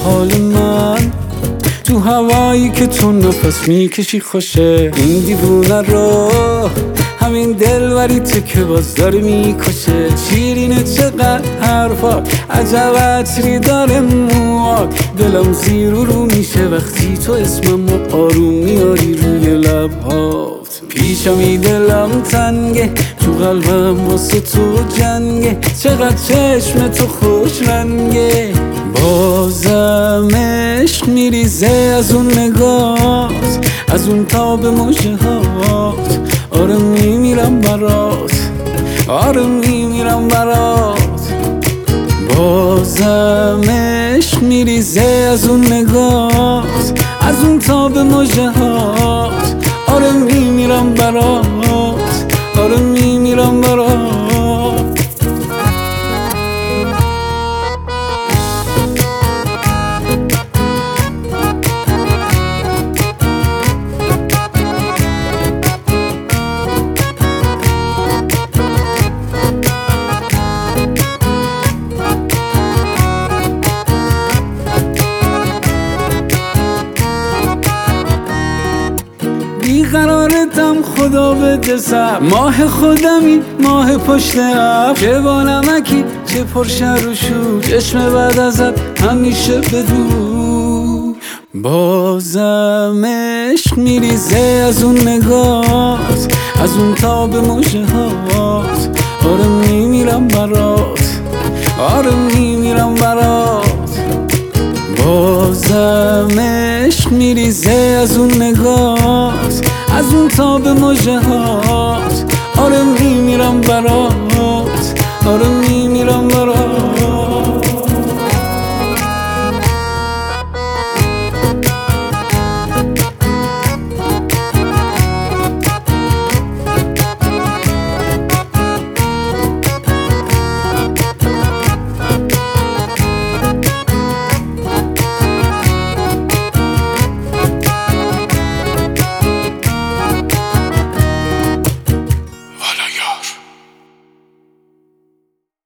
حال من تو هوایی که تو نفس میکشی خوشه. این دیوونه رو همین دلبریته که باز داره میکشه. شیرینه چقدر حرفات، عجب عطری داره موات. دلم زیر رو میشه وقتی تو اسممو آروم میاری روی لبهات. پیشمی دلم تنگه، تو قلبم واسه تو جنگه. چقدر چشم تو خوش رنگه، بازم عشق میریزه از اون نگات، از اون تاب مژه هات. آره میمیرم برات، آره میمیرم برات. بازم عشق میریزه از اون نگات، از اون تاب مژه هات. آره میمیرم برات، آره میمیرم برات. بیقرارتم خدا بده سر، ماه خودمی ماه پشت ابر. چه با نمکی چه پرشر و شور، چشم بعد ازت همیشه بدور. بازم عشق میریزه از اون نگات، از اون تاب مژه هات. آره میمیرم برات، آره میمیرم برات. بازم عشق میریزه از اون نگات، از اون تاب مژه هات. آره میمیرم برات، آره